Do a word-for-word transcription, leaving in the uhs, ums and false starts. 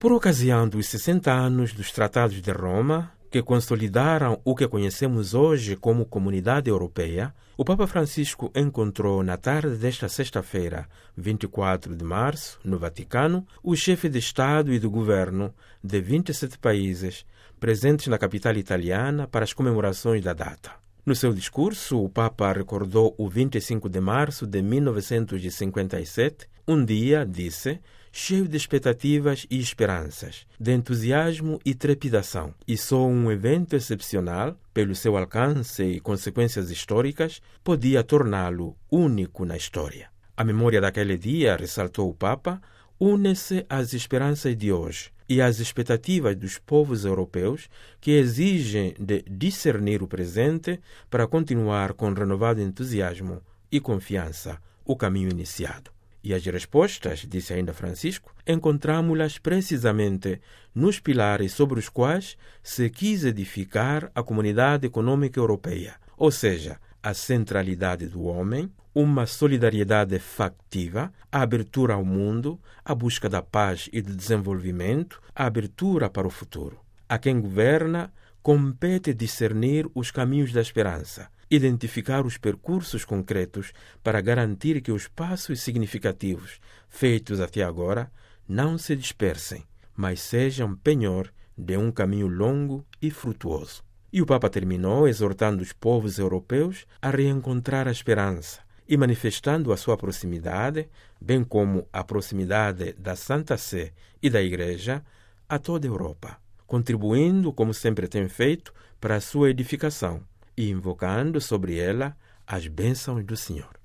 Por ocasião dos sessenta anos dos Tratados de Roma, que consolidaram o que conhecemos hoje como Comunidade Europeia, o Papa Francisco encontrou na tarde desta sexta-feira, vinte e quatro de março, no Vaticano, o chefe de Estado e de Governo de vinte e sete países presentes na capital italiana para as comemorações da data. No seu discurso, o Papa recordou o vinte e cinco de março de mil novecentos e cinquenta e sete, um dia, disse, cheio de expectativas e esperanças, de entusiasmo e trepidação, e só um evento excepcional, pelo seu alcance e consequências históricas, podia torná-lo único na história. A memória daquele dia, ressaltou o Papa, une-se às esperanças de hoje e às expectativas dos povos europeus que exigem de discernir o presente para continuar com renovado entusiasmo e confiança o caminho iniciado. E as respostas, disse ainda Francisco, encontramos-las precisamente nos pilares sobre os quais se quis edificar a Comunidade Econômica Europeia, ou seja, a centralidade do homem, uma solidariedade factiva, a abertura ao mundo, a busca da paz e do desenvolvimento, a abertura para o futuro. A quem governa compete discernir os caminhos da esperança, identificar os percursos concretos para garantir que os passos significativos feitos até agora não se dispersem, mas sejam penhor de um caminho longo e frutuoso. E o Papa terminou exortando os povos europeus a reencontrar a esperança e manifestando a sua proximidade, bem como a proximidade da Santa Sé e da Igreja, a toda a Europa, contribuindo, como sempre tem feito, para a sua edificação, e invocando sobre ela as bênçãos do Senhor.